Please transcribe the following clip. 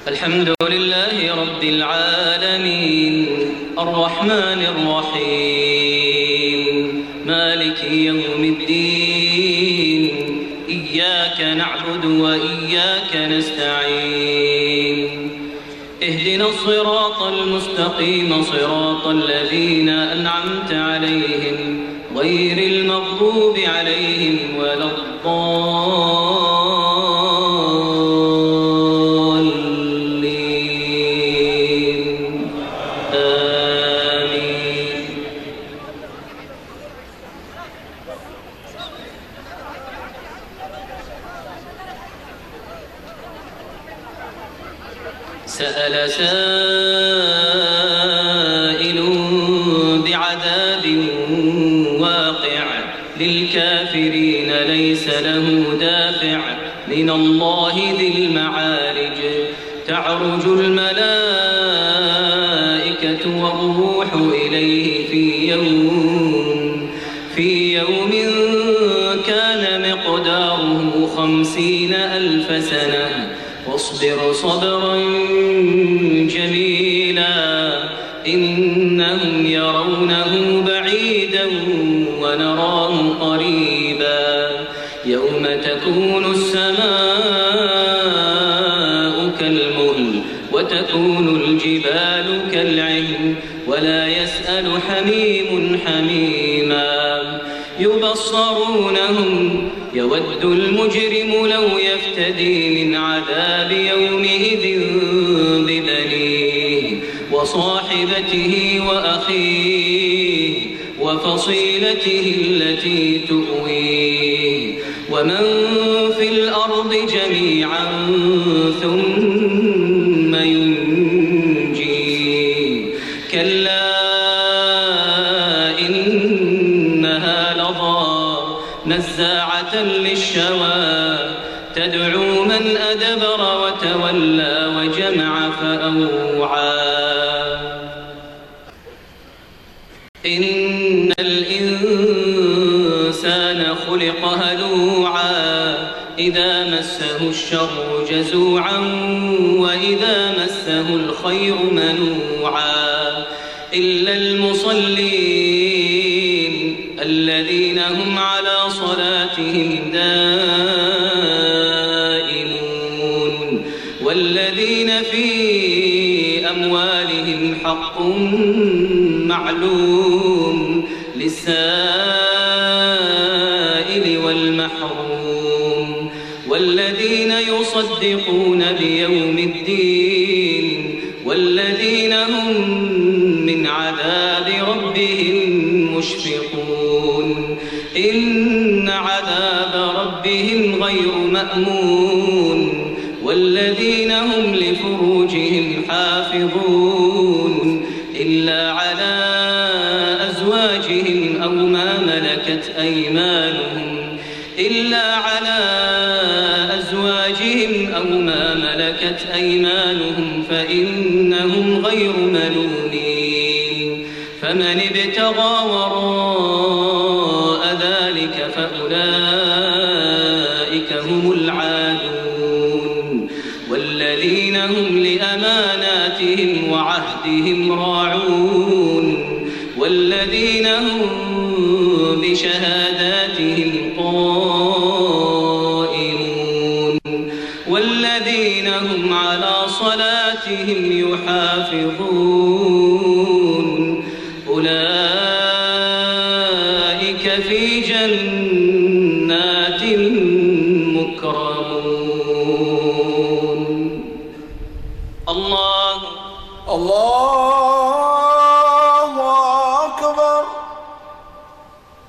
الحمد لله رب العالمين الرحمن الرحيم مالك يوم الدين إياك نعبد وإياك نستعين اهدنا الصراط المستقيم صراط الذين أنعمت عليهم غير المغضوب عليهم ولا الضالين آمين. سأل سائل بعذاب واقع للكافرين ليس له دافع من الله ذي المعارج تعرج الملائكة والروح إليه في يوم كان مقداره 50,000 سنة واصبر صبرا جميلا إنهم يرونه بعيدا ونراه قريبا يوم تكون السماء كالمهل وتكون الجبال كالعهن ولا يسأل حميم حميما يبصرونهم يود المجرم لو يفتدي من عذاب يومئذ ببنيه وصاحبته وأخيه وفصيلته التي تؤويه ومن في الأرض جميعا ثم ينجيه كلا إنها لظى نزاعة للشوى تدعو من أدبر وتولى وجمع فأوعى إن الإنسان خلق هلوعا إذا مسه الشر جزوعا وإذا مسه الخير منوعا إلا المصلين الذين هم على صلاتهم دائمون والذين في أموالهم حق معلوم للسائل والمحروم والذين يصدقون بيوم الدين والذين هم من عذاب ربهم مشفقون إن عذاب ربهم غير مأمون والذين هم لفروجهم حافظون إلا على أزواجهم أو ما ملكت أيمانهم فإنهم غير ملومين فمن ابتغى وراء ذلك فأولئك هم العادون والذين هم لأماناتهم وعهدهم راعون والذين هم بشهاداتهم قائمون والذين هم على صلاتهم يحافظون أولئك في جنات مكرمون. الله